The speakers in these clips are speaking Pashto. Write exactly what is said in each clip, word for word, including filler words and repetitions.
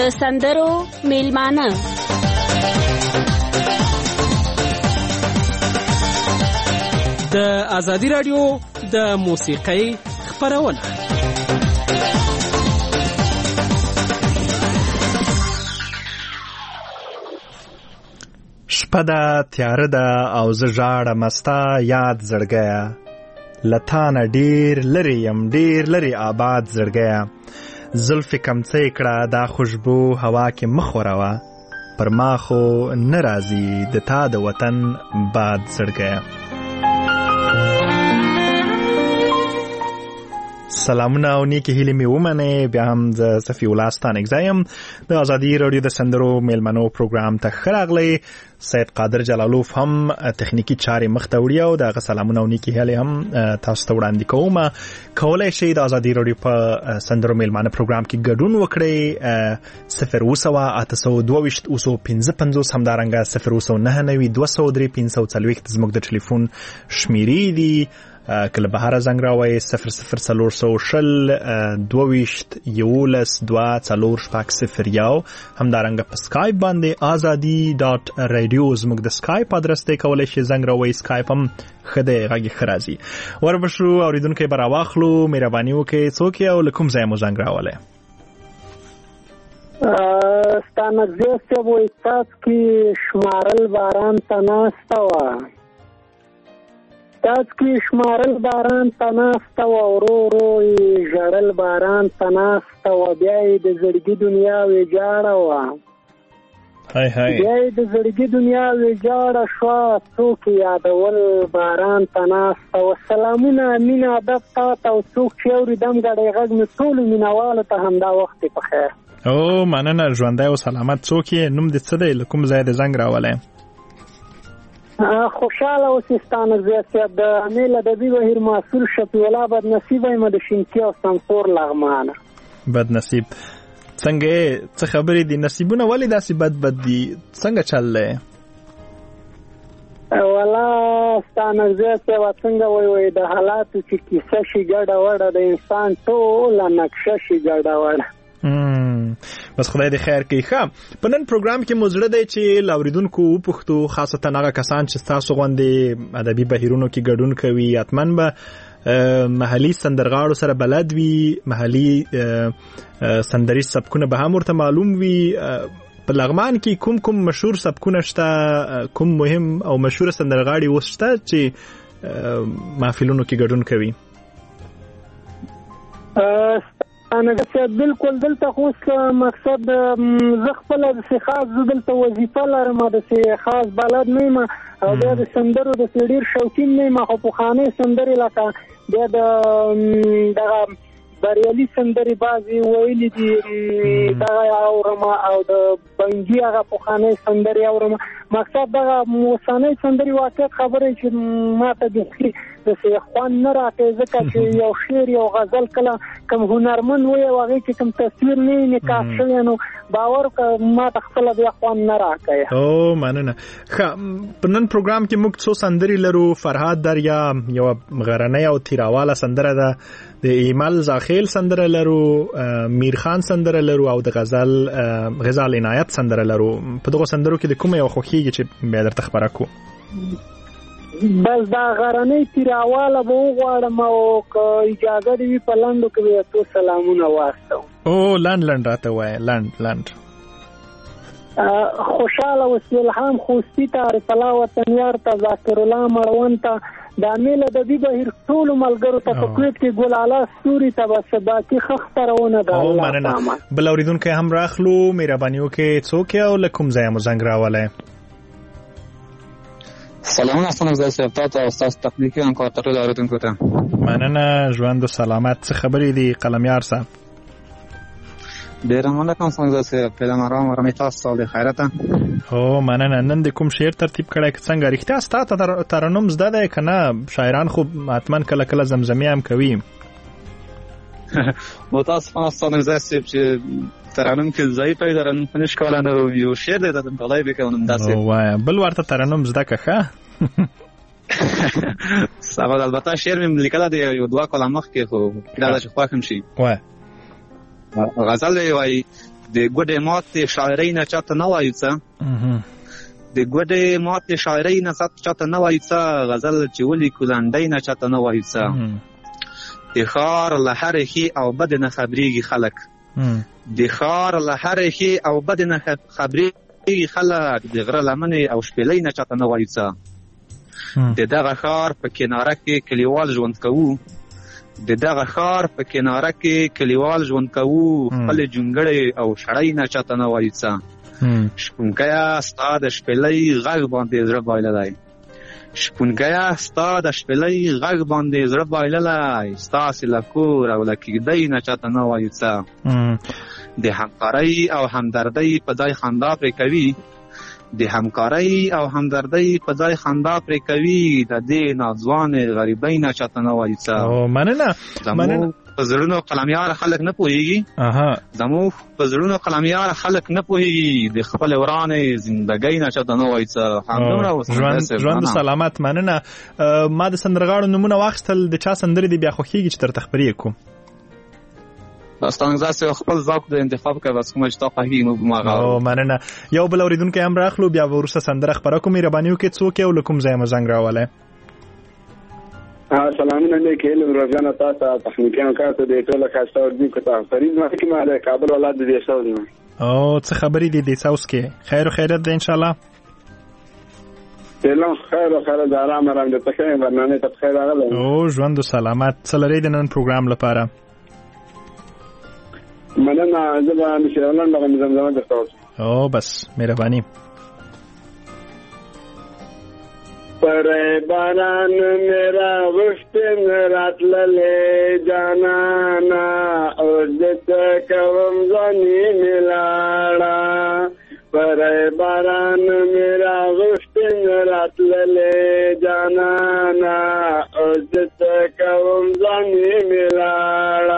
سندرو میلمانه د ازادي رادیو د موسیقۍ خپرونه. شپه ده تیاره ده او زه ژاړم ستا یاد زړګیه، له تا نه ډېر لرې یم ډېر لرې آباد زړګیه. زلفې کمڅۍ کړه دا خوشبو هوا کې مه خوروه، پر ما خو نه راځي د تا د وطن باد زړګیه. سلامونه او نیکی هیلې مې ومنئ. بیا هم زه صفي الله ستانکزی یم. د ازادي راډیو د سندرو میلمنو پروګرام ته ښه راغلی. سید قادر جلالوف هم تخنیکی چارې مخته وړي او دغه سلامونه او نیکی هیلې هم تاسو ته وړاندې کوم. کولی شئ د ازادي راډیو په سندرو میلمانه پروګرام کې ګډون وکړئ. صفر اوه سوه اته سوه دوه ویشت اوه سوه پنځه پنځوس همدارنګه صفر اوه سوه نهه نوي دوه سوه درې پنځه سوه څلوېښت زموږ د ټلیفون شمیرې دي. کله بهره زنګ راوئ صفر صفر څلور سوه شل دوه ویشت یولس دوه څلور شپږ صفر یو. همدارنګه په سکایپ باندې ازادي ډاټ رادیو زموږ د سکایپ ادرس دی، کولی شئ زنګ راوئ. سکایپ هم ښه دی، غږ یې ښه راځي. وربشو اورېدونکی به راواخلو. مهرباني وکړئ څوک یې او له کوم ځایه مو زنګ راولی؟ ستانکزی صاحب وایي څاڅکي شمارل باران ته ناسته وه، څاڅکي شمارل باران ته ناسته وه، ورو ورو یې ژړل باران ته ناسته وه، بیا یې د زړګي دنیا ویجاړه وه، بیا یې د زړګي دنیا ویجاړه شوه، څوک یادول باران ته ناسته وه. سلامونه مینه ادب تا ته او څوک چې اوري دم ګډی غږ مې ټولو مینهوالو ته همدا وخت په خیر. او مننه، ژوندی او سلامت. څوک یې؟ نوم دې څه دی؟ له کوم ځای دې زنګ راولی؟ خوشحاله اوسې ستانکزی صاحب. د امیل ادبي بهیر مسؤل شفیع الله بدنصیبه یم د شینکي او سمسور لغمانه. بدنصیب څنګه یې؟ څه خبرې دي؟ نصیبونه ولې داسې بد بد دي؟ څنګه چل دی؟ والا ستانکزی صاحب څنګه وایي وایي د حالاتو چې کیسه شي ګډه وډه د انسان ټوله نقشه شي ګډه وډه. بس خدای دې خیر کوي. ښه، په نن پروګرام کې مو زړه دی چې له اورېدونکو وپوښتو، خاصتا هغه کسان چې ستاسو غوندې ادبي بهیرونو کې ګډون کوي، حتماً به محلي سندرغاړو سره بلد وي، محلي سندري سبکونه به هم ورته معلوم وي. په لغمان کې کوم کوم مشهور سبکونه شته؟ کوم مهم او مشهور سندرغاړي اوس شته چې محفلونو کې ګډون کوي؟ بالکل. دلته خو مقصد زه خپله داسې خاص زه دلته وظیفه لرم، داسې خاص بلد نه یم او بیا د سندرو داسې ډېر شوقین نه یم، خو پخوانۍ سندرې لکه بیا د دغه بریالي سندرې بعضې ویلي دي دغه اورم او د بنګي هغه پخوانۍ سندرې اورم. مقصد دغه اوسنۍ سندرې واقعیت خبرې چې ما ته بیخي داسې خوند نه راکوي، ځکه چې یو شعر یو غزل کله کوم هنرمند وایي او هغې کې کوم تصویر نه وي نقاش شوی، نو باور وکړه ما ته خپله بیا خوند نه راکوي. او مننه. ښه، په نن پروګرام کې موږ څو سندرې لرو. فرهاد دریا یوه غرنۍ او تیراواله سندره ده، د ایمل زاخیل سندره لرو، میرخان سندره لرو او د غزل غزال عنایت سندره لرو. په دغه سندرو کې د کومه یو خوښیږي چې بیا درته خبره کو؟ بس دا غرنۍ تیراواله به وغواړم او که اجازه دې وي په لنډو کې به څو سلامونه واستوم. او لنډ لنډ راته وایه، لنډ لنډ. خوشحاله اوسې، الهام خوستی ته، عارف الله وطنیار ته، ذاکر الله مړوند ته، د امیل ادبي بهیر ټولو ملګرو ته، په کویټ کې ګلاله ستوري ته به سباکي ښه خپرونه ده. او مننه. بل اورېدونکی هم راخلو. مهرباني وکړئ څوک یې او له کوم ځایه مو زنګ راولی؟ سلامونه ستانکزی صاحب، تا ته او ستاسو تخنیکي همکار ته ټولو اورېدونکو ته مننه. ژوند و سلامت. څه خبرې دي قلمیار صاحب؟ ډېره مننه کوم ستانکزی صاحب، فعلا ارام ارامي تاسو سال د خیرته. هو مننه. نن د کوم شعر ترتیب کړی که څنګه؟ رښتیا ستا ته ترنم زده دی که نه؟ شاعران خو حتما کله کله زمزمې هم کوي. متاسفانه ستانکزی صاحب چې ترنم کې ضعیف دی، ترنم په نش کولی، نو یو شعر دی د ډالۍ بکنم داسې. وایه بل ورته ترنم زده که ښه. سبا البته شعر مې لیکلی دی یو دوه کاله مخکې، خو دا ده چې خوښ هم شي. وایه غزل وایي د ګوډې ماتې شاعرۍ نه چاته نه وایو څه د ګوډې ماتې شاعرۍ نه چاته نه وایو څه غزل چې ولیکو لنډۍ نه چاته نه وایو څه د ښار له هرې ښې او بدې نه خبرېږي خلک د ښار له هرې ښې او بدې نه خبرېږي خلک د غره لمنې او شپېلۍ نه چاته نه وایو څه د دغه ښار په کناره کې کلیوال ژوند کوو د دغه ښار په کناره کې کلیوال ژوند کوو خپلې جونګړې او شړۍ نه چاته نه وایو څه شپونکیه ستا د شپېلۍ غږ باندې زړه بایللی شپونکیه ستا د شپېلۍ غږ باندې زړه بایللی ستاسې له کور او له کیږدۍ نه چاته نه وایو څه د همکارۍ او همدردۍ په ځای خندا پرې کوي د همکارۍ او همدردۍ په ځای خندا پرې کوي د دې ناځوانې غریبۍ نه چاته نه وایو څه مننه زموږ په زړونو قلمیار خلک نه پوهېږي زموږ په زړونو قلمیار خلک نه پوهېږي د خپلې ورانې زندګۍ نه چاته نه وایو څه همدومره ژوند سلامت مننه ما د سندرغاړو نومونه واخیستل د چا سندرې دې بیا خوښېږي چې درته خپرې کړو استاد زاسه خپل ذوق د انتخاب کوي بس کوم چې تا خوښي نو ماغه او مننه یو بل اوریدونکو هم راخلو بیا ورسره سندره خبره کوم مهرباني وکړئ څوک یو لکم ځای مزنګ راواله سلامونه لیکل روزانه تاسو تخنیکانو کارته د ټوله خاصه ورځي کوته فرید ما کې ما له کابل ولادت دي شاو نو او څه خبرې دي د ساوس کې خیر او خیرت ده ان شاء الله سلام خیر او خیرت آرام آرام د تخنیک برنامه ته خیر راغله او ژوند سلامت سلری د نن پروګرام لپاره مننه زبا مشرانان لغه زمزمه درته او بس مهرباني پر باران میرا غشتن راتللې جانانا او دت کوم ځاني ملاړه پر باران میرا غشتن راتللې جانانا او دت کوم ځاني ملاړه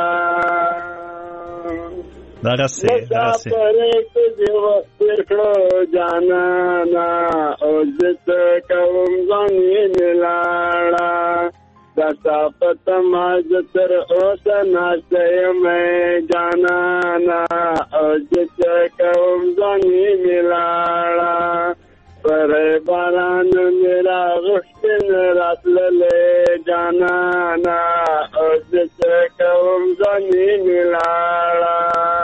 دغه سي دغه سي پرې کې ورکړو جانانا او زت کوم ځاني ملاړه داسا پته ما تر اوسه ناشته مې جانانا او زت کوم ځاني ملاړه پر باران میرا غشتن راتللې جانانا او زت کوم ځاني ملاړه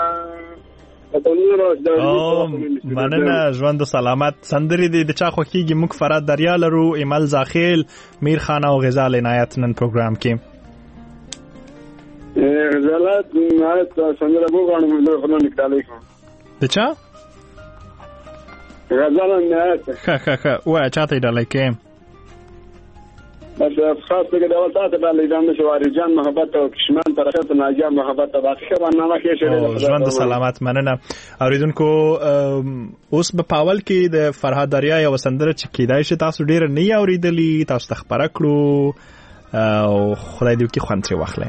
او مننه ژوند سلامت سندري دي د چا خوږیږي موږ فراد دریا لرو ایمل زاخیل میر خان او غزال عنایت نن پروګرام کې غزالات عنایت څنګه وګورم موږ خلک نکالې کوم د چا غزال عنایت ښه ښه ښه وای چاته ډالای کې بس خاص به د اول تاسو باندې ځان شواري جان محبت او کشمن طرفه ناجا محبت باقي برنامه کې شری ژوند سلامت مننه اوریدونکو اوس په پاول کې د فرهاد دریا یو سندره چې کیدای شي تاسو ډیر نه اوریدلی تاسو خبره کړو او خدای دې کې خوند ترې واخلئ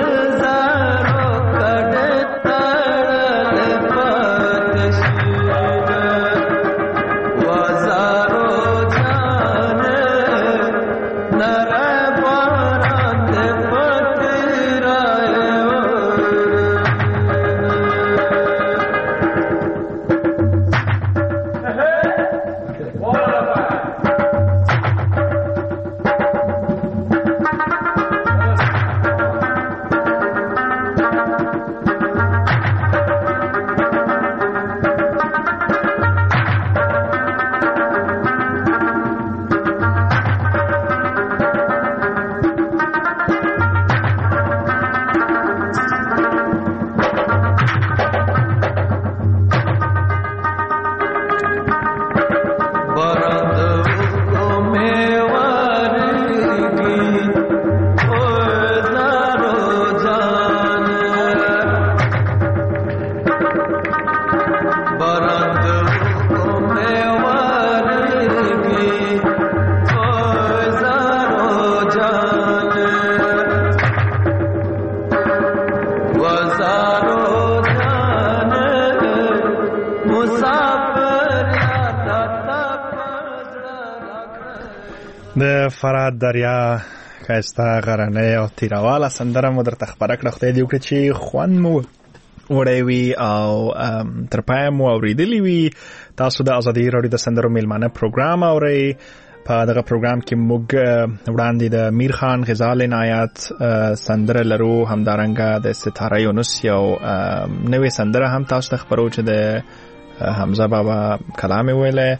د فرات دریا ښایسته غرنۍ او تیرواله سندره مو درته خپره کړه. خدای دې وکړي چې خوند مو وړی وي او تر پایه مو اورېدلي وي. تاسو د ازادي راډیو د سندرو میلمانه پروګرام اورئ. په دغه پروګرام کې موږ وړاندې د میر خان غزال عنایت سندره لرو، همدارنګه د ستاره یونس یو نوې سندره هم تاسو ته خپرو چې د حمزه بابا کلام ویلی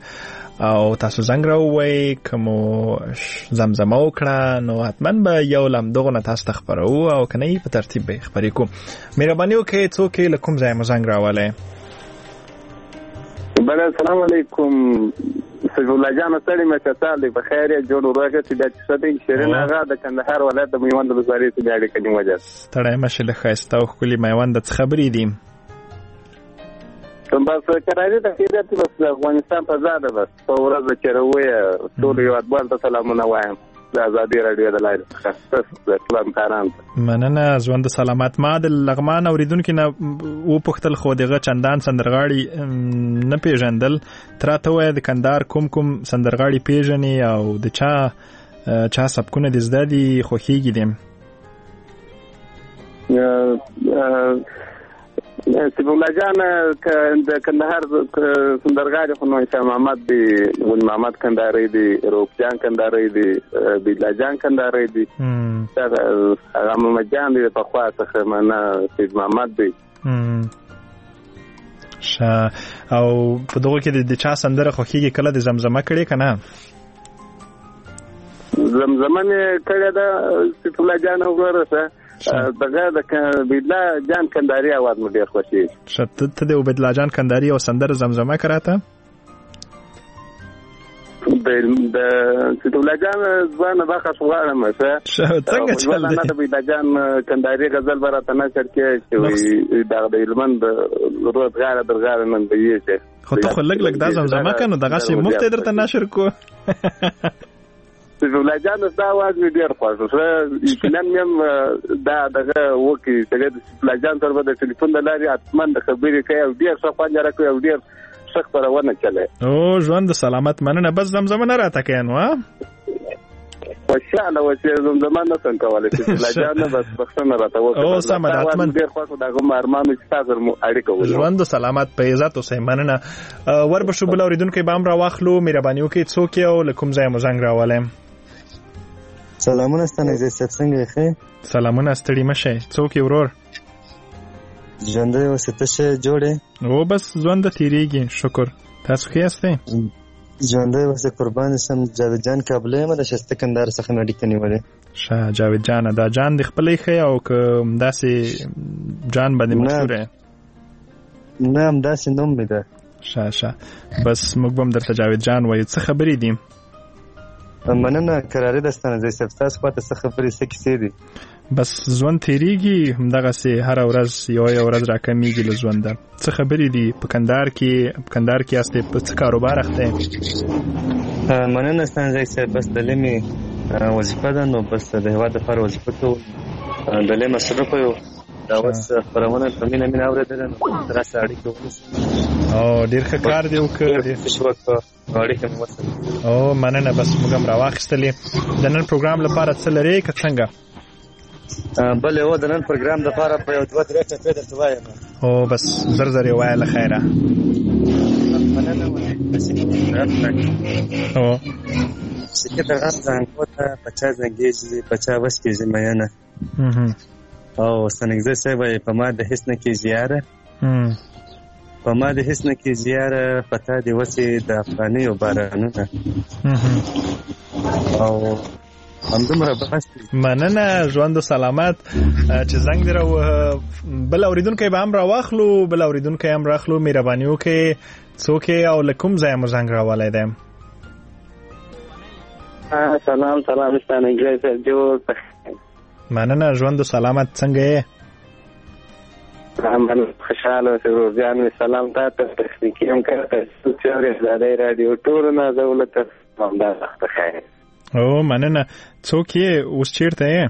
او تاسو زنګ راووئ که مو زمزمه وکړه نو حتما به یو له همدغو نه تاسو ته خپرو او که نه په ترتیب به یې خپرې کوو. مهرباني وکړئ څوک یې له کوم ځای مو زنګ راولی؟ بله السلام علیکم سیف الله جان ستړي مې کتل دی په خیر یې جوړ ورغه چې د شتین شیرین هغه د کندهار ولایت د میوند ولسوالۍ څخه اړیکه نیولې. ستړی مشه له ښایسته او ښکلي میوند څه خبرې دي؟ بس کرایي د خیرات بس د افغانستان په زاده بس په ورځ چې روي ټول یو اتبال ته سلامونه وایم د ازادي راډیو د لایل خاص سلام کاران. مننه ژوند سلامت. ما د لغمان اوریدونکو نه و پختل خو دغه چندان سندرغاړي نه پیژندل. تراته وای د کندهار کوم کوم سندرغاړي پیژني او د چا چا سبکونه د زده دي خوخیږي دي؟ سیف الله جان د کندهار سندرغاړي خو نو شاه محمد دی، ول محمد کندهاري دی، روپ جان کندهاري دی، بیلا جان کندهاري دی، هغه محمد جان دی په خوا څخه معنا سید محمد دی. شا او په دغه کې د چا سندره خوخیږي کله د زمزمه کړي کنه؟ زمزمه نه کړي دا سیف الله جان وګوره دغه د بیلا جان کندهاري आवाज مې ډیر خوښي. شته ته د بیلا جان کندهاري او سندره زمزمه کراته؟ د سید الله جان ځوان باخه شوړم څه څنګه چل دی د بیلا جان کندهاري غزل برته نه چرکه چې د هلمند روزګار درګار نن دی چې خو ته خو لګ لګ دا زمزمه کنه دغه شی مفت درته نشر کو. سیف الله جان دا आवाज مې ډیر خوښ یقینا مې دا دغه وکی چې د سیف الله جان تر په ټلیفون د لاري اتمن د خبرې کوي او ډیر څه خوند راکوي او ډیر څه خبرونه کوي. او ژوند سلامت. مننه. بس زمزمه نه راته کوي نو ها وشاله وشه زمزمه نه څنګه کولای سیف الله جان بس بخښنه راته وکړه. او سم ده اتمن ډیر خوښ دغه ارمان چې تاسو مو اړیکه ولرئ. ژوند سلامت په عزت او سه. مننه. ور به شو بل اوریدونکو به امر واخلو. مهرباني وکړئ څوک یو له کوم ځای مو زنګ راولم؟ سلامونه ستنه زې سب څنګه ښه؟ سلامونه ستړي مشه. څوک یې ورور؟ ژوند یې وسته شه جوړه او بس ژوند تیریږي. شکر. تاسو ښه یاستئ؟ ژوند یې وسته قربان سم. جاوید جان کابل مده شسته کندهار څخه نډی کني وله. شاه جاوید جان دا جان د خپلې ښه او که داسې جان باندې مشهور نه هم داسې نوم می ده. شاه شاه بس موږ هم درته جاوید جان وایو. څه خبرې دي؟ مننه. کراري دستانه زې سب تاسو پته څه خبرې څه کیسې دي؟ بس ژوند تیریږي همدغه سي هر ورځ یو یو ورځ راکمیږي له ژوند. څه خبرې دي په کندهار کې؟ په کندهار کې استه په څه کاروبار اخته؟ مننه ستانه زې سب بس دلمي وظیفه ده نو بس د هوا د فار وظیفه ته د لې مصرف یو دا اوس خبرونه په مینه مینه اورېدل نو تر څه اړیکه ونیسو او ډیر ښه کار دی وکړ څه وخت اړیکه مو وسه او مننه بس موږ هم راواخیستلې د نن پروګرام لپاره څه لري که څنګه بل یو د نن پروګرام لپاره په یو دوه درې ټکي درته وایم او بس زر زر یې وایه له خیره مننه او سکه د غم زنګوته پچا زنګېږي پچا وس کېږي مینه او سنګزه صاحب په ما د هیڅ نه کېږي یاره په ما د هیڅ نه کېږي یاره پتا دې وسې د افغانیو بارانونه او همدومره بس مننه ژوند و سلامت چې زنګ دې راووهه بل اورېدونکی به هم راواخلو بل اورېدونکی هم راخلو مهرباني وکړئ څوک یې او له کوم ځایه مو زنګ راولی دی سلام سلام ستانګری صاحب جوړ مننه ژوند و سلامت څنګه یې من خوشحاله اوسې روزیان مې سلام تا ته تخنیکي هم کړی چې اورېدلای رادیو ټولو نه زه ولته همدا وخت خیر او مننه څوک یې اوس چیرته یې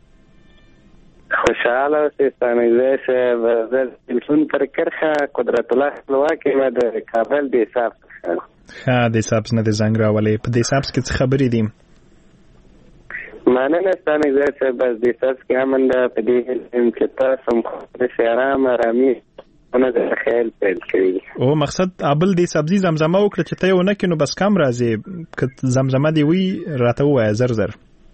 خوشحاله اوسې ستانګری صاحب زه تلیفون پر کرښه قدرت الله خپلواک یم د کابل د حساب ښه د حسابس نه دې زنګ راولی په د حسابس کې څه خبرې دي مننه ستانګری صاحب بس د حسابس کې امن ده په دې علم چې تاسو هم داسې ارام ارامي ونه د خیال پیل کوي او مقصد ابل دې سبزي زمزمه وکړه چې ته یې ونه کړې نو بس کم راځي که زمزمه دې وي راته ووایه زر زر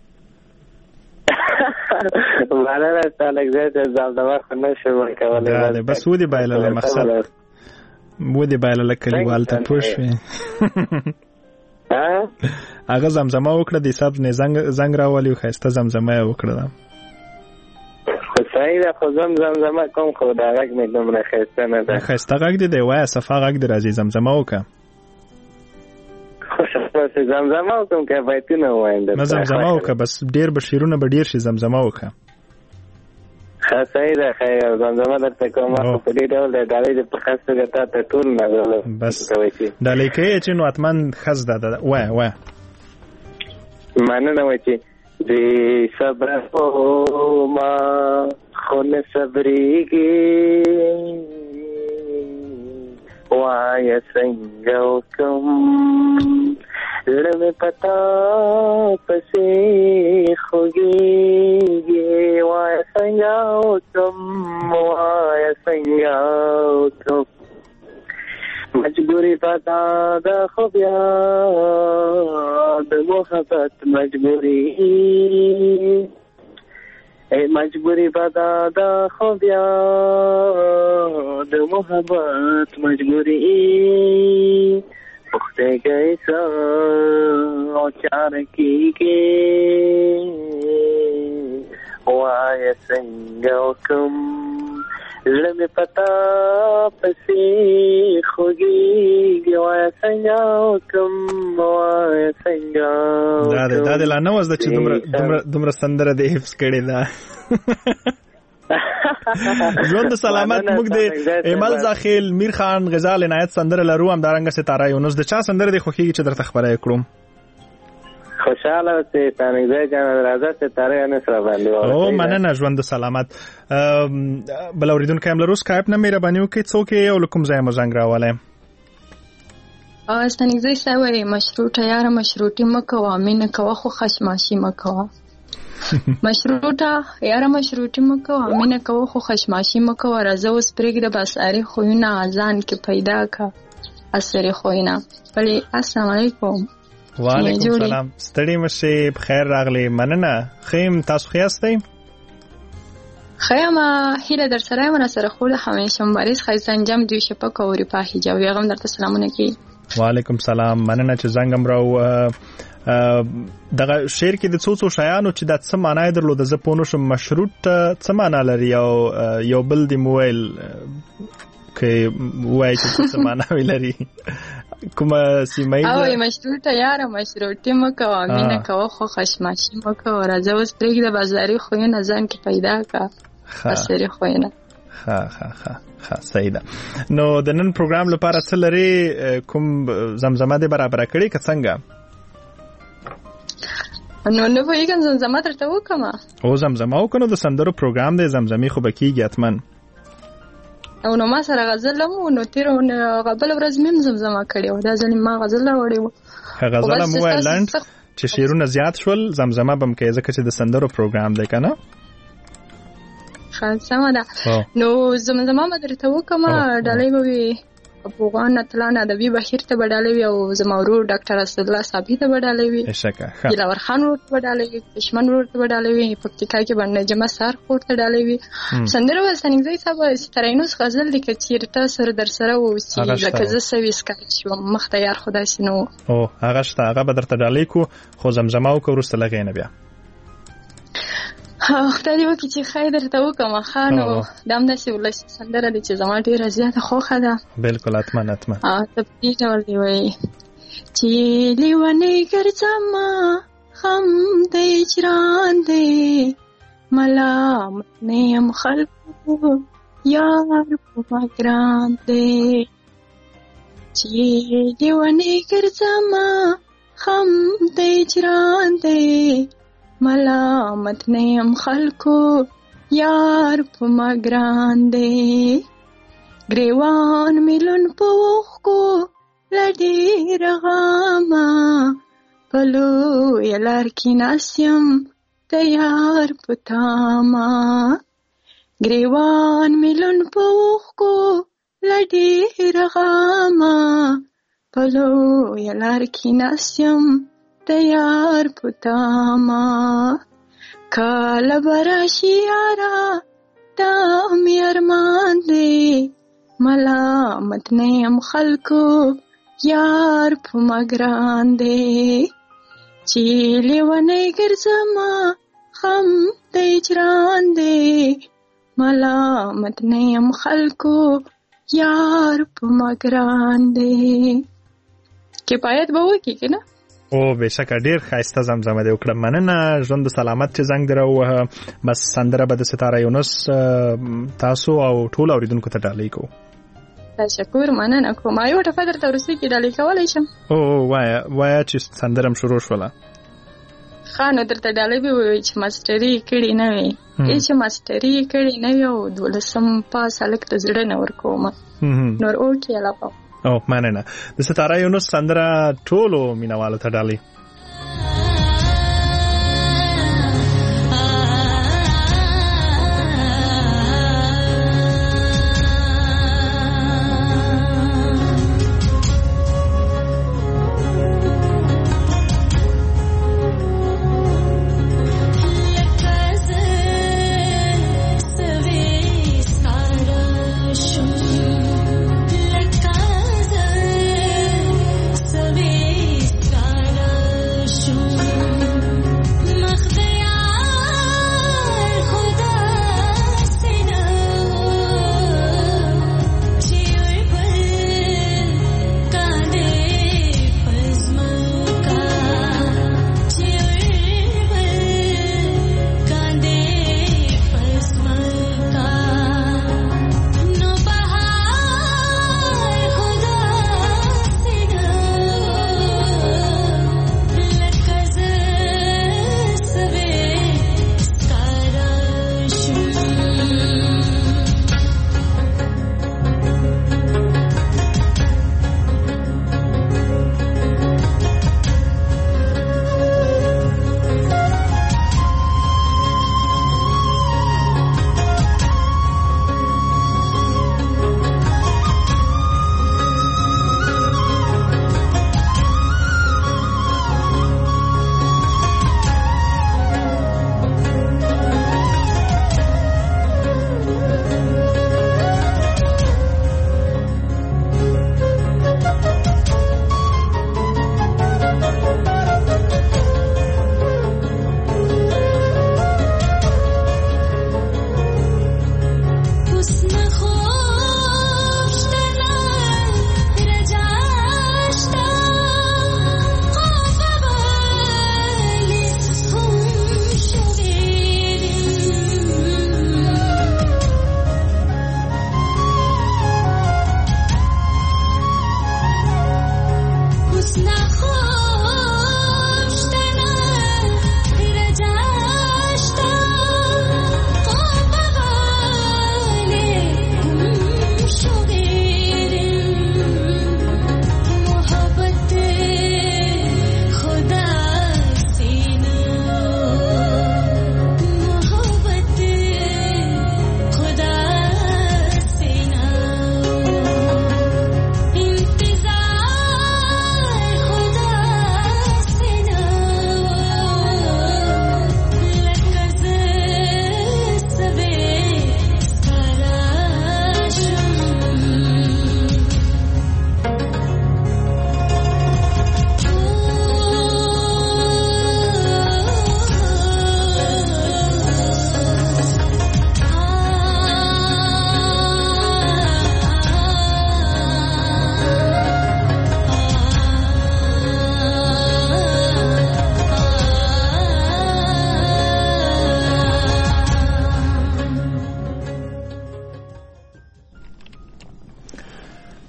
مننه ستانګری صاحب زمزمه خو نه شم کولی بس ودې بایلله مقصد ودې بایلله کلیوال ته پوه شوې هغه زمزمه وکړه د حساب نه زنګ راولي او ښایسته زمزمه یې وکړه خو صحیح ده خو زم زمزمه کوم خو دا غږ مې دومره ښایسته نه ده ښایسته غږ دې دی وایه صفا غږ دې راځي زمزمه وکړه خو زمزمه وکړم که بیتونه ووایم نه زمزمه وکړه بس ډېر به شعرونه به ډېر شي زمزمه وکړه ښه صحیح ده ښه یو زمزمه درته کوم خو په دې ډول دی ډالۍ دې په خاص توګه تا ته ټول نه بس ډالۍ کوې چې نو حتما خس ده وایه وایه مننه وایي چې د صبر ما خو نه صبرېږي وایه څنګه وکړم زړه مې په تا پسې خوږېږي وایه څنګه وکړم وایه څنګه وکړم مجبوری پتا دا خو بیا د محبت مجبوری ای مجبوری پتا دا خو بیا د محبت مجبوری پخته گئی سا او چار کی کے وای څنګه وکم زړه مې پتا پسې خوږېږي وایه څنګه وکړم وایه څنګه دا دی دا دی لا نه وزده چې دومره سندره دې حفظ کړې ده ژوند سلامت موږ د ایمل زاخیل میر خان غزال عنایت سندره لرو همدارنګه ستاره یونس د چا سندره دې خوښېږي چې درته خبره یې کړم خوشحاله اوسې ستانګزی جان راځه ستاره یونس را باندې او مننه ژوند سلامت بل اورېدونکی هم لرو سکایپ نه مهرباني وکړئ څوک یې او له کوم ځایه مو زنګ راولی ستانګزی صاحب وایي مشروطه یاره مشروطي مه کوه مینه کوه خو خشماشي مه کوه مشروطه یاره مشروطي مه کوه مینه کوه خو خشماشي مه کوه راځه اوس پرېږده بساري خویونه ځان کې پیدا که اثرې خویونه بلې السلام علیکم وعلیکم سلام ستړي مشي بخیر راغلی مننه خیم تاسو ښه یاستئ ښه یم هیله در سره یم راسره خو د همیشه مبارز ښایسته انجام دوی شپک او اروپا حجابي هغه هم درته سلامونه کوي وعلیکم سلام مننه چې زنګ هم راووهه دغه شعر کې د څو څو شیانو چې دا څه معنا یې درلوده زه پوه نه شم مشروط څه معنا لري او یو بل دې مو ویل که ووایي چې څه معناوې لري کومه سیمه ییزه او مشروطه یاره مشروطي مه کوه مینه کوه خو خشماشي مه کوه راځه اوس پرېږده بازاري خویونه ځان کې پیدا که اثرې خویونه ښه ښه ښه ښه صحیح ده نو د نن پروګرام لپاره څه لرې کوم زمزمه دې برابره کړې که څنګه نو نه پوهېږم زمزمه درته وکړم. او زمزمه وکړو د سندرو پروګرام دی زمزمې خو به کېږي حتما. او نو ما سره غزل هم و نو تېره بله ورځ مې هم زمزمه کړې وه. دا ځل ما غزل راوړې وه. غزل هم ووایه لنډ چې شعرونه زیات شول زمزمه به م کوې ځکه چې د سندرو پروګرام دی که نه؟ ښه سمه ده. نو زمزمه به درته وکړم. ډالۍ به وي افغان اتلان ادبي بهیر ته به ډالۍ وي او زما ورور ډاکټر اسدالله صابي ته به ډالۍ وي. دلاور خان ورور ته به ډالۍ وي. کشمن ورور ته به ډالۍ وي. پکتیکا کې به نجمه سار خور ته ډالۍ وي. سندره به سنګزی صاحب سترینوس غزل دی که چېرته سر در سره واوسي لکه زه سوي سکای شوم مخ ته یار خو داسې نه و. او هغه شته هغه به درته ډالۍ کړو خو زمزمه وکړو وروسته له هغې نه بیا. خدای دې وکړي چې ښه درته وکړم ښه. نو دا هم داسې ولسي سندره ده چې زما ډېره زیاته خوښه ده. بلکل حتما حتما. ته په دې ډول دې وایي چې لیونۍ ګرځمه غم د هجران دی ملامت نه یم خلکو یار په ما ګران دی. چې لیونۍ ګرځمه غم د هجران دی ملامت نیم خلکو یار په ما ګران دی. ګریوان میلون په اوښکو له ډېره غمه په لویه لار کې ناست یم د یار په تامه. ګریوان میلون په اوښکو له ډېره غمه په لویه لار کې ناست یم د یار په تامه. کله به راشي یاره دا مې ارمان دی ملامت نه یم خلکو یار په ما ګران دی. چې لیونۍ ګرځمه غم د هجران دی ملامت نه یم خلکو یار په ما ګران دی. کفایت به وکړي که نه؟ او بېشکه ډېر ښایسته زمزمه دې وکړه. مننه ژوند د سلامت چې زنګ دې راووهه. بس سندره به د ستاره یونس تاسو او ټولو اورېدونکو ته ډالۍ کوو. تشکر مننه کوم. یو ټپه درته وروستۍ کې ډالۍ کولی شم؟ او وایه وایه چې سندره م شروع شوله. ښه نو درته ډالۍ به ووایي چې ماسټري یې کړې نه وي. ای چې ماسټري یې کړې نه وي او دولسم پاس هلک د زړه نه ورکومه نور اوکې الله. او مننه. د ستاره یونس سندره ټولو مینوالو ته ډالۍ.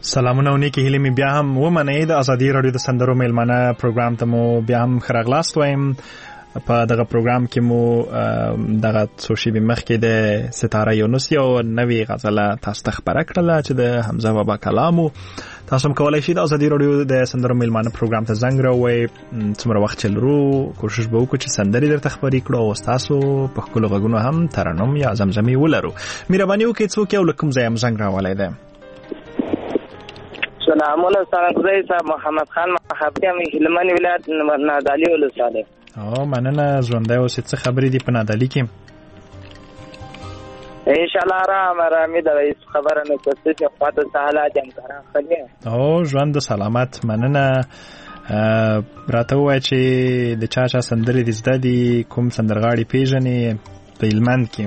سلامونه او نیکی هیلې مې بیا هم ومنئ. د ازادي راډیو د سندرو میلمانه پروګرام ته مو بیا هم ښه راغلاست وایم. په دغه پروګرام کې مو دغه څو شېبې مخکې د ستاره یونس یو نوې غزله تاسو ته خپره کړله چې د حمزه بابا کلام و. تاسو هم کولی شئ د ازادي راډیو د سندرو میلمانه پروګرام ته زنګ راووئ. څومره وخت چې لرو کوشش به وکړو چې سندرې درته خپرې کړو او ستاسو په ښکلو غږونو هم ترنم یا زمزمې ولرو. مهرباني وکړئ څوک یو له کوم ځایه مو زنګ راولی دی؟ سلامونه ستانکزی صاحب، محمد خان محبتي یم، هلمند ولایت نادعلي ولسوالۍ. او مننه. ژوندی اوسې. څه خبرې دي په نادعلي کې؟ انشاءالله آرام آرامي ده، هیڅ خبره نشته چې خواته سهالات یم کران ښه دي. او ژوند سلامت. مننه. راته ووایه چې د چا چا سندرې دې زده دي، کوم سندرغاړي پیژنې په هلمند کې؟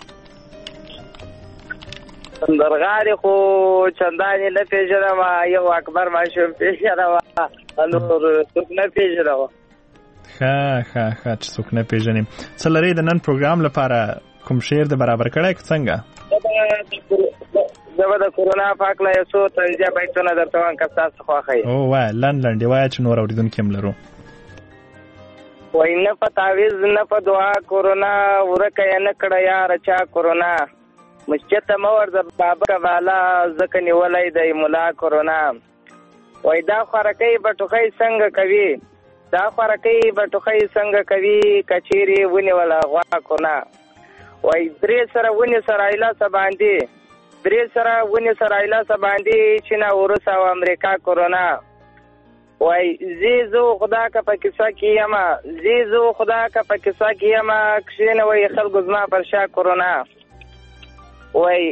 سندرغاړي خو چندانې نه پیژنم، یو اکبر ماشوم پیژنم، نور څوک نه پیژنم. ښه ښه ښه چې څوک نه پیژنې. څه لرې د نن پروګرام لپاره؟ کوم شعر د برابر کړی که څنګه؟ زه به د کورونا په هکله یو څو طنزیه بیتونه درته وایم که ستاسو خوښه وي. او وایه، لنډ لنډ یې وایه چې نور اورېدونکي هم لرو. وایي نه په تعویز نه په دعا کورونا، ورکه یې نه کړه یاره چا کورونا، مسجد ته مه ورځه بابکه والا، ځکه نیولی دی ملا کورونا. وایي دا خوارکۍ به ټوخی څنګه کوي، دا خوارکۍ به ټوخی څنګه کوي، کچېرې ونیوله غوا کورونا. وایي درې سره ونې سره ایلاسه باندې، درې سره ونې سره ایلاسه باندې، چین او روس او امریکا کورونا. وایي زی زو خدا که په کیسه کې یمه، زی زو خدا که په کیسه کې یمه، کښېنوئ خلکو زما پر شا کورونا. وایي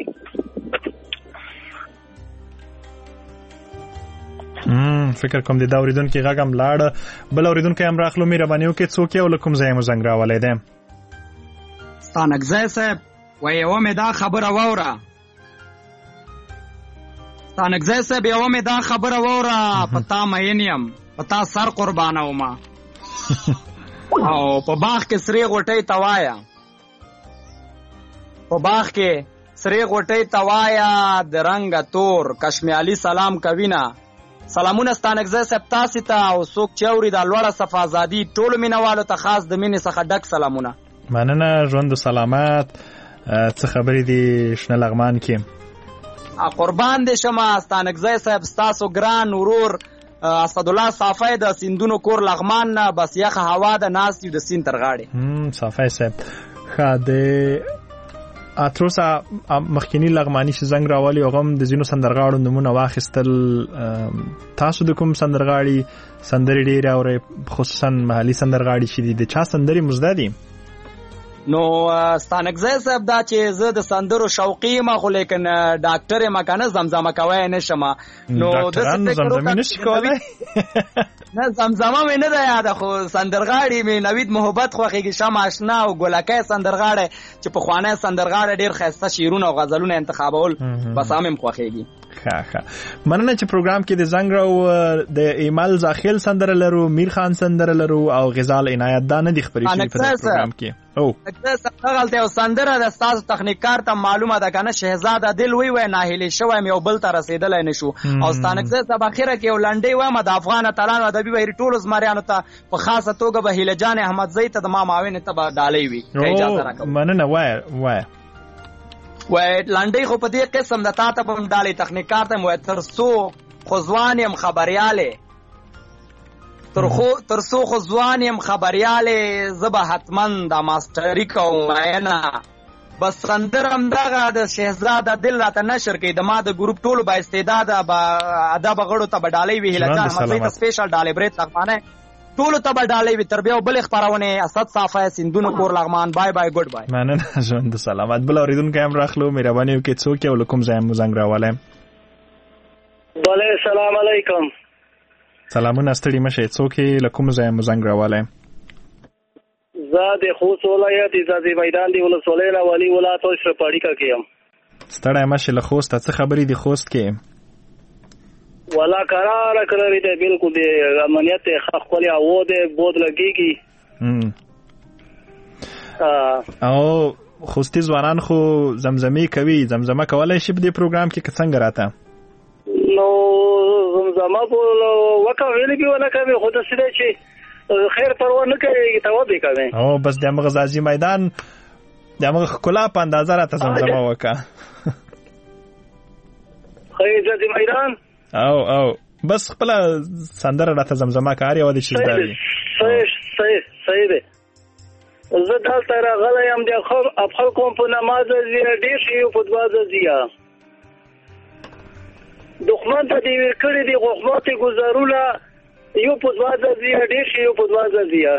فکر کوم د دا اورېدونکي غږ هم لاړه. بل اورېدونکی هم راخلو. مهرباني وکړئ څوک یې او له کوم ځایه مو زنګ راولی دی؟ ستانکزی صاحب، وایي یوه مې دا خبره واوره، ستانکزی صاحب یوه مې دا خبره واوره، په تا مین یم، په تا سر قربانومه، او په باغ کې سرې غوټۍ ته وایه، په باغ کې سرې غوټۍ ته وایه، د رنګه تور کشمیالي سلام کوینه. سلامونه ستانکزی صاحب تاسې ته او څوک چې اوري دا لوړه صفا ازادي ټولو مینهوالو ته خاص د مینې څخه ډک سلامونه. مننه. ژوند سلامت. څه خبرې دي شنه لغمان کې؟ قربان دې شمه ستانکزی صاحب، ستاسو ګران ورور اسدالله صافی د سیندونو کور لغمان نه، بس یخه هوا ده، ناست یو د سیند تر غاړې. صافی صاحب ښه. د اتروسه مخکینی لغمانی چې زنګ راولي هغه هم د ځینو سندرغاړو نومونه واخیستل. تاسو د کوم سندرغاړي سندرې ډېرې اورئ، خصوصا محلي سندرغاړي چې دي، د چا سندرې مو زده دي؟ نو ستانکزی صاحب دا چې زه د سندرو شوقي یم، خو لیکن ډاکټر یم که نه زمزمه کوی نه شم. نو ډاکټران زمزمې نشي کولی؟ نه زمزمه مې نه ده یاده، خو سندرغاړي مې نوید محبت خوښېږي، شم آشنا او ګلکی سندرغاړی چې پخوانی سندرغاړی ډېر ښایسته شعرونه او غزلونه انتخابول، بس هم هم خوښېږي. ښه ښه. مننه چې پروګرام کې د زنګ راو. د ایمل زاخیل سندره لرو، میر خان سندره لرو او غزال عنایت دا نه دي خپرې شوي په پروګرام کې. او دغلته یو سندره د ستاسو تخنیکار ته معلومه ده که نه، شهزاده دل وی وی ناهیلې شوی یم، یو بل ته رسېدلی نه شو. او ستانکزی صاحب اخره کې یو لنډۍ وایم د افغان اتلانو ادبي بهیر ټولو زمریانو ته، په خاصه توګه به هیله جان احمدزۍ ته د ما معاونې ته به ډالۍ وي. اجازه راکوه. مننه. وایه وایه. وایي لنډۍ خو په دې قسم د تا ته به هم ډالۍ، تخنیکار ته م وایي تر څو خو ځوان یم خبریالې، تر څو خو ځوان یم خبریالې، زه به حتما دا ماسټري کوم مینه. بس سندره همدغه د شهزاده دل راته نشر کوي، د ما د ګروپ ټولو با استعداده به ادب غړو ته به ډالۍ وي، هیله جان احمدزۍ ته سپیشل ډالۍ، برید لغمانی ټولو ته به ډالۍ وي، تر بیا او بلې خپرونې اسد صافی سیندونو کور لغمان. بای بای ګډ بای. مننه. ژوند سلامت. بل اورېدونکی هم راخلو. مهرباني وکړئ څوک یې او له کوم ځایه مو زنګ راولی؟ بله سلام علیکم. سلامونه. ستړي مه شئ. څوک یې له کوم ځایه مو زنګ راولی؟ زه د خوست ولایت ځاځي میدان دی ولسوالۍ نه والي ولایت اشرف اړیکه کې یم. ستړی مه شئ. له خوسته څه خبرې دي خوست کې؟ والا قراره کړی دی، بالکل د امنیت خپلې هوا دی، بود لګېږي. او خوستي ځوانان خو زمزمې کوي، زمزمه کولی شي په دې پروګرام کې که څنګه راته؟ نو زمزمه په وکه ویلې به ولا کوي خو د سړي چې خیر پروا نه کوي ته وبې کوي او بس د مغزازي میدان د مغ کلا په اندازه را ته زمزمه وکا خیر د میدان او او بس خپل سندره را ته زمزمه کاری و د شزداري صحیح صحیح صحیح دی زه دلته راغلی یم د خپل کوم په نماز زیه ډېر شي په دواز زیه دښمن ته دی ورکړي دي غوښماتې ګزارونه یو په دواز زیه ډېر شي یو په دواز زیه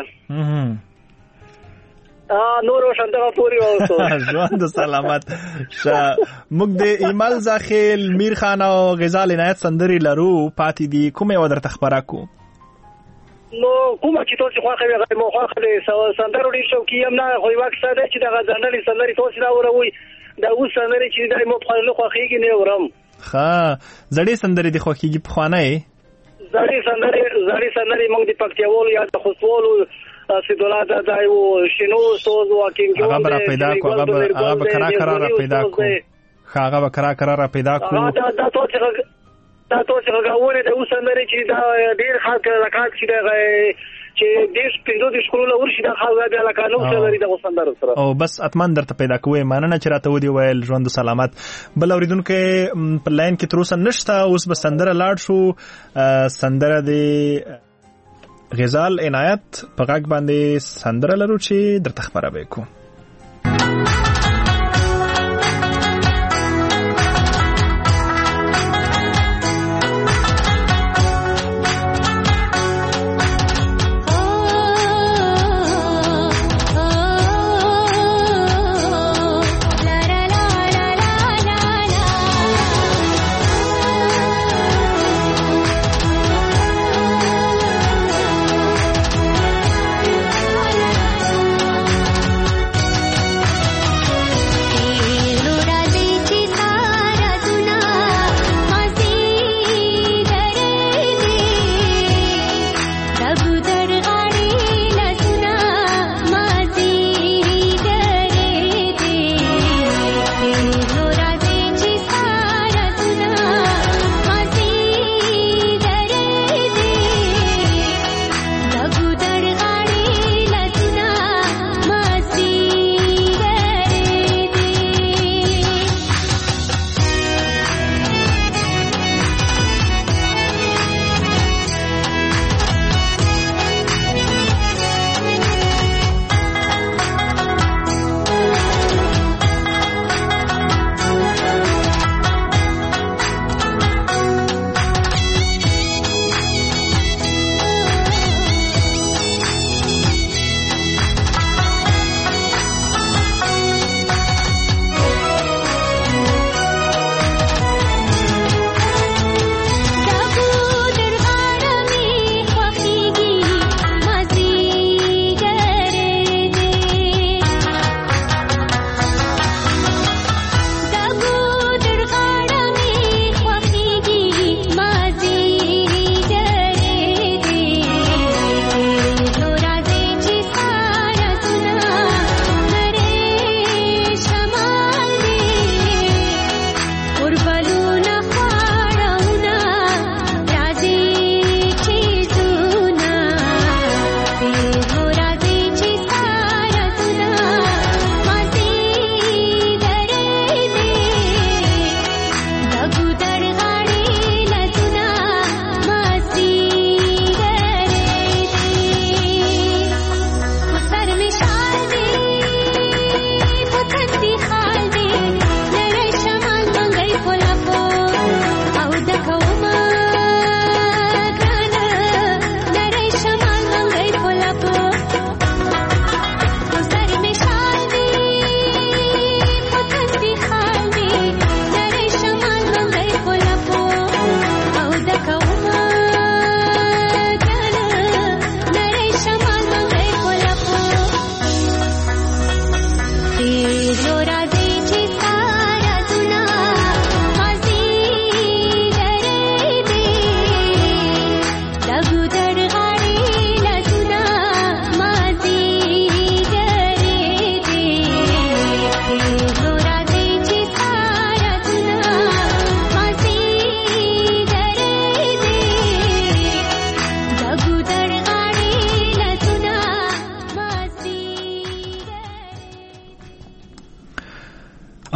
نور شاندغه پوری اوسو ژوند سلامت شه موږ د ایمل زاخیل میر خان او غزال عنایت سندري لرو پاتې دي کومه ودر تخبره کو نو کومه چې تاسو خو خو مو خو خو سندرو ډیر شوقي یم نه خو وخت ساده چې د غزنډلې سندري تاسو دا وروي دا اوس سندري چې د مو په خپل خو خيږي نه ورم ها زړې سندري د خو خيږي په خوانه زړې سندري زړې سندري موږ د پکتیاوالو یا د خصوالو سیدولا دا دایو شنو سوز واکینګ هغه را پیدا کو هغه به کرا کرا را پیدا کو هغه به کرا کرا را پیدا کو دا دا تاسو دا تاسو غوونه د وسندري چې دا ډیر خلک لکات چې دا چې دیش پینځو د شکول ورشي دا خلک د لکانو سره د وسندر سره او بس اتمن درته پیدا کوی ماننه چې راته ودی ویل ژوند سلامت بل اوریدونکو په لاین کې تر اوسه نشته اوس به سندره لاړ شو سندره د غزال عنایت په غږ باندې سندره لرو چې درته خبره وکړو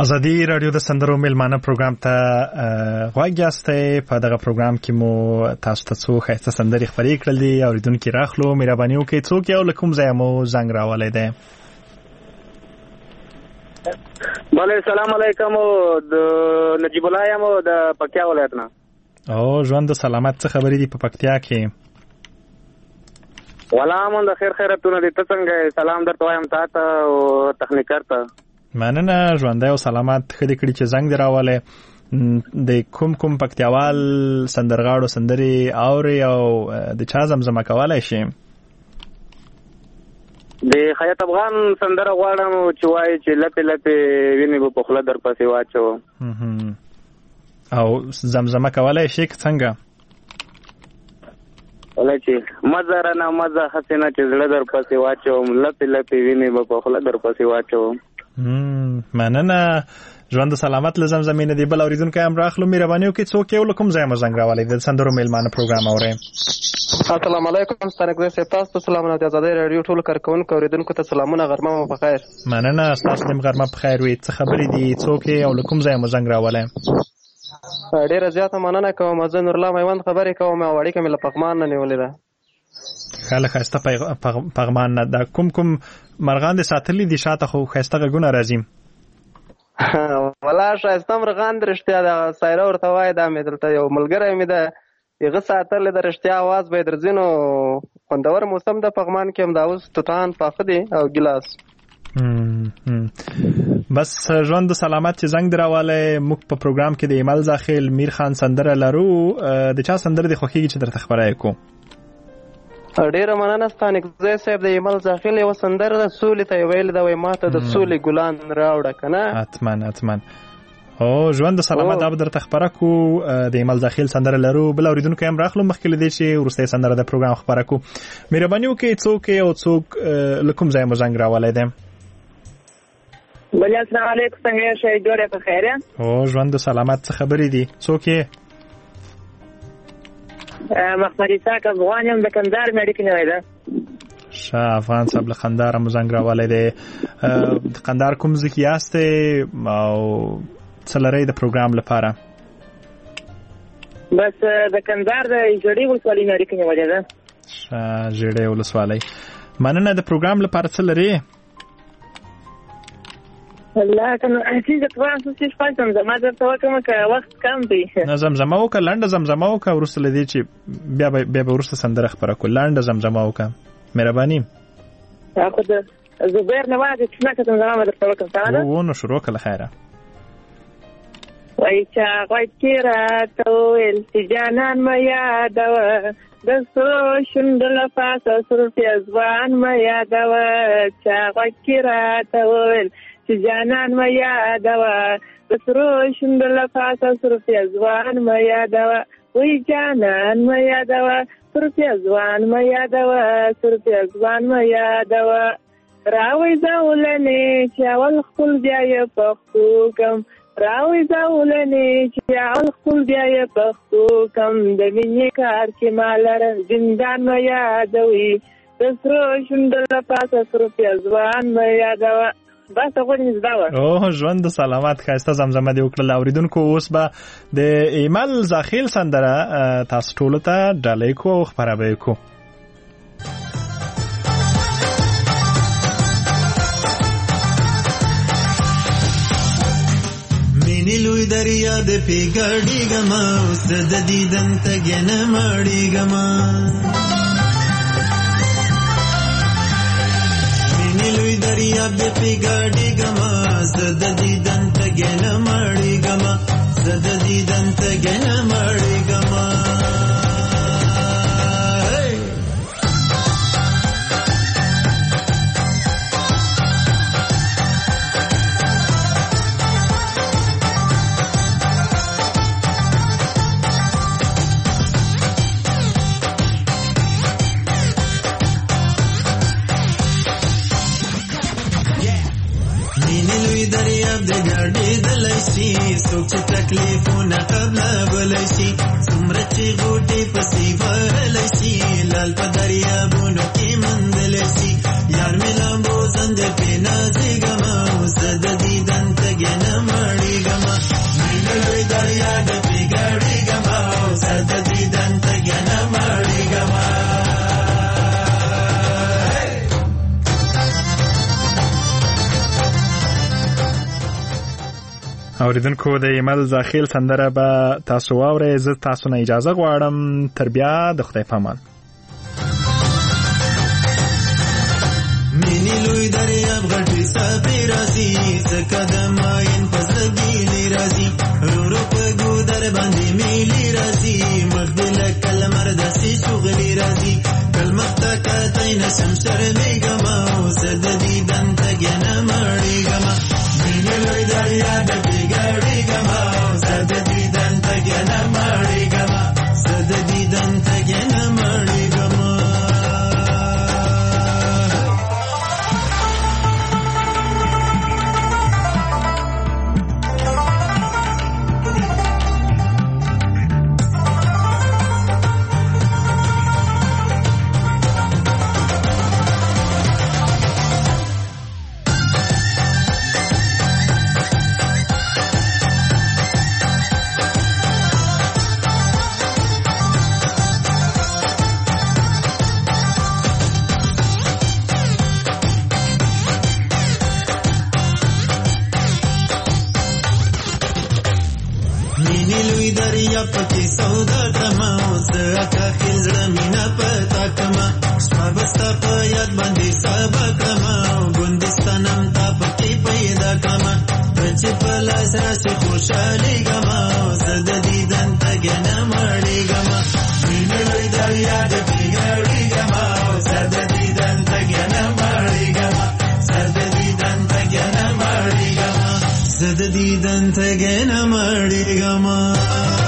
ازادي رادیو د سندرو میلمانه پروګرام ته غوږ یاستئ. په دغه پروګرام کې مو تاسو ته څو ښایسته سندرې خپرې کړل دي. اوریدونکي راخلو مهرباني وکړئ څوک یو له کوم ځایه مو زنګ راولی دی. بله سلام علیکم. د نجیب الله یم د پکتیا ولایت نه. او ژوند د سلامت څه خبرې دي په پکتیا کې؟ والله د خیر خیرتونه دي. ته څنګه سلام درته وایم تا ته او تخنیکر ته. مننه ژوندی او سلامت. ښه دې کړي چې زنګ دې راولی. د کوم کوم پکتیاوال سندرغاړو سندرې اوري او د چا زمزمه کولی شي؟ د خیاط افغان سندره غواړم چې وایي چې لپې لپې وینې به په خوله در پسې واچوم. او زمزمه کولی شي که څنګه؟ ولی چې مزه رانه مزه هسې نه چې زړه در پسې واچوم، لپې لپې وینې به په خوله در پسې واچوم. مننه ژوند سلامت له زمزمې نه دی. بل اورېدونکی هم راخلو مهرباني وکړئ څوک یو له کوم ځایه مو زنګ راولی د سندرو میلمانه پروګرام اورئ. السلام علیکم ستانکزی صاحب، تاسو ته سلامونه. د ازادۍ راډیو ټولو کارکوونکو اورېدونکو ته سلامونه. غرمه مو په خیر. مننه ستاسو دې غرمه په خیر وي. څه خبرې دي؟ څوک یې او له کوم ځایه مو زنګ راولی؟ ډېره زیاته مننه کوم. زه نورالله میوند خبرې کوم او اړیکه مې له پغمان نه نیولې ده. ښه له ښایسته پغمان نه. دا کوم کوم مرغان دې ساتلي دي شاته؟ خو ښایسته غږونه راځي. والله ښایسته مرغان د رښتیا د سایره ورته وایي. دا مې دلته یو ملګری مې ده هغه ساتلی د رښتیا اواز به یې درځي. نو خوندور موسم د پغمان کې هم دا اوس توتان پاخه دي او ګیلاس. بس ژوند سلامت چې زنګ دراواله. موږ په پروګرام کې د ایمل زاخیل میر خان سندره لرو. د چا سندره دی خوښیږي چې درته خبره کو؟ ډیره مننه ستانکزی صاحب. د ایمل زاخیل یو سندره د سولې ته ویل دا وای ماته د سولې ګلان راوړه کنه. حتما حتما. او ژوند سلامت دا درته خبره کو. د ایمل زاخیل سندره لرو. بل اوریدونکو هم راخلو مخکې لدی چې ورسته سندره د پروګرام خبره کو. مهرباني وکړئ څوک او څوک له کوم ځای مو زنګ راولی دی؟ بله السلام علیکم. څنګه یې شئ؟ جوړه په خیر یم. او ژوند سلامت. څه خبرې دي؟ څوک یې؟ محمد اسحاق افغان یم د کندهار مې اړیکې نیولی ده. ښه افغان صاحب له کندهاره مو زنګ راولی دی. د کندهار کوم ځای کې یاستئ او څه لرئ د پروګرام لپاره؟ بس د کندهار د ژړۍ ولسوالۍ مې اړیکې نیولې ده. ښه ژړۍ ولسوالۍ. مننه. د پروګرام لپاره څه لرئ؟ والله کنه چې د پروګرام څه شپږ زمزمه درته وکړم که وخت کم دی. نه زمزمه وکړه، لنډه زمزمه وکړه. وروسته له دې چې بیا به بیا به وروسته سندره خپره کړو. لنډه زمزمه وکړه مهرباني. خو د زبیر نواز چې څنګه زمزمه مې درته وکړم تا ده. و نو شروع کړه خیره. وای چا غوږ کې راته وویل چې جانان مه یادوه، د سرو شونډو له پاسه سور پیزوان مه یادوه. چا غوږ کې راته وویل چې جانان مه یادوه، د سرو شونډو له پاسه سور پیزوان مه یادوه. وای جانان مه یادوه، سور پیزوان مه یادوه، سور پیزوان مه یادوه. راوی زولنې چې اول خپل بیا یې پښتو کم، راوی زولنې چې اول خپل بیا یې پښتو کم. د مینې کار کې ما لره زندان مه یادوي، د سرو شونډو له پاسه سور پیزوان مه یادوه. بس غوړې زده وه. اوه ژوند سلامت. ښایسته زمزمه دې وکړله. اوریدونکو اوس به د ایمل زاخیل سندره تاسو ټولو ته ډالۍ کو او خپره به یې کو. مینې لوی دریا د پیګاډېږمه، اوس د دیدن تږې نه مړېږمه. لوی دریا به پیګاډېږمه، زه د دیدن تږې نه مړېږمه، زه د دیدن تږې نه مړېږمه. د ګډېدلی شي څوک چې تکلیفونه قبله بلی شي، څومره چې غوټې پسې وهلی شي، لال په دریابونو کې موندلی شي. یار مې لامبو زنجر پې نازېږمه، زه د دیدن ته تګنه مړېږم مینه لوی دریا د پیګړېږم سر د دیدن تګنه مړېږم. اوریدونکو د ایمل زاخیل سندره به تاسو واورئ. زه تاسو نه اجازه غواړم تر بیا د خدای په امان. مینې لوی دریاب غټې څپې راځي ځکه د ماین په زړه ګیلې راځي ورو په ګودر باندې میلې راځي مخ دې لکه لمر داسې شغلې راځي کل مخ ته کتی نشم شرمېږم زه د دیدن تګنه مړېږم مینې لوی دریاب د پیګړېږم زه د دیدن تګنه مړېږم زه د دیدن تګنه مړېږم. پکې سودا کما اوس اکا خیل زړه مینا پتا کما شپه بستا په یاد باندې سبا کما ګوندستانم تا پکې پیدا کما چې په لاس راشي خوشالي کما زه د دیدن تګنه مړېږم مینه لوی دریا د پیګړېږم زه د دیدن تګنه مړېږم زه د دیدن تګنه مړېږم زه د دیدن تګنه مړېږم.